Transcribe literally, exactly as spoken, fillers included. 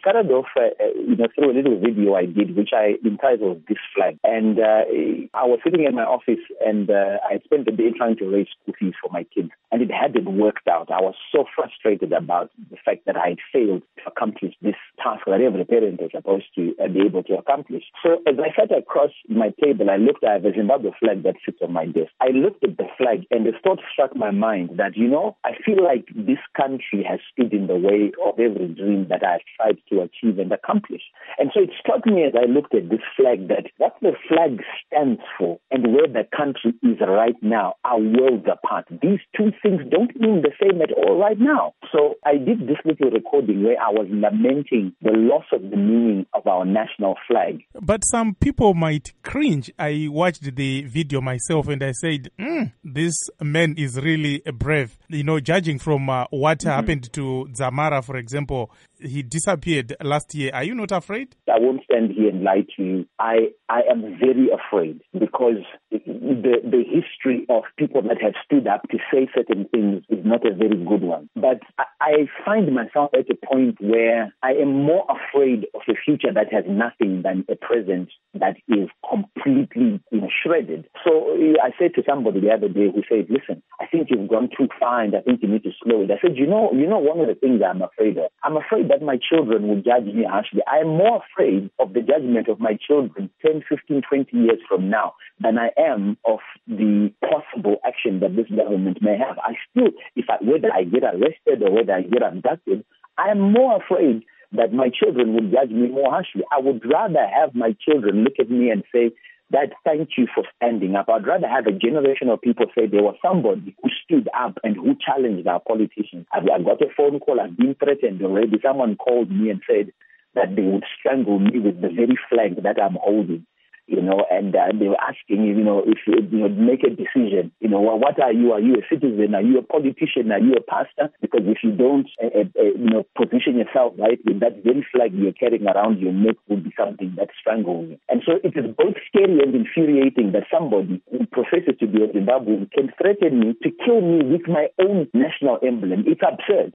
started off, uh, you know, through a little video I did, which I entitled This Flag. And uh, I was sitting in my office and uh, I spent the day trying to raise school fees for my kids. And it hadn't worked out. I was so frustrated about the fact that I had failed to accomplish this task that every parent is supposed to uh, be able to accomplish. So as I sat across my table, I looked at the Zimbabwe flag that sits on my desk. I looked at the flag and the thought struck my mind that, you know, I feel like this country has stood in the way of every dream that I've tried to achieve and accomplish. And so it struck me as I looked at this flag that what the flag stands for and where the country is right now are worlds apart. These two things don't mean the same at all right now. So I did this little recording where I was lamenting the loss of the meaning of our national flag. But some people might cringe. I watched the video myself and I said, mm, this man is really brave. You know, judging from uh, what mm-hmm. happened to Dzamara, for example, he disappeared last year. Are you not afraid? I won't stand here and lie to you. I, I am very afraid because the, the history of people that have stood up to say certain things is not a very good one. But I, I find myself at a point where I am more afraid of a future that has nothing than a present that is completely, you know, shredded. So I said to somebody the other day who said, listen, I think you've gone too far and I think you need to slow it. I said, you know, you know, one of the things I'm afraid of, I'm afraid that my children will judge me harshly. I'm more afraid of the judgment of my children ten, fifteen, twenty years from now than I am of the possible action that this government may have. I still, if I, whether I get arrested or whether I get abducted, I am more afraid that my children will judge me more harshly. I would rather have my children look at me and say, Dad, thank you for standing up. I'd rather have a generation of people say there was somebody who stood up and who challenged our politicians. I got a phone call, I've been threatened already. Someone called me and said that they would strangle me with the very flag that I'm holding. You know, and uh, they were asking, you know, if you, you know, make a decision, you know, well, what are you? Are you a citizen? Are you a politician? Are you a pastor? Because if you don't, uh, uh, you know, position yourself right with that very flag you're carrying around your neck would be something that strangles you. And so it is both scary and infuriating that somebody who professes to be a Zimbabwean can threaten me to kill me with my own national emblem. It's absurd.